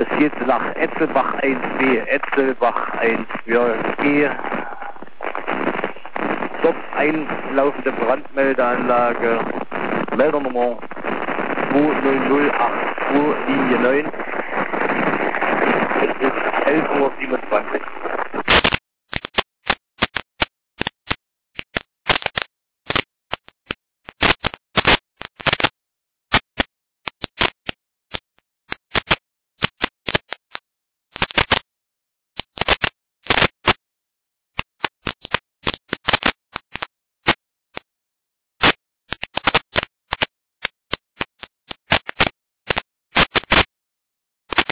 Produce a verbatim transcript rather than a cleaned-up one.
Es geht nach Etzelbach eins B, Etzelbach eins G. Dort einlaufende Brandmeldeanlage, Meldernummer zwei null null acht zwei, Linie neun.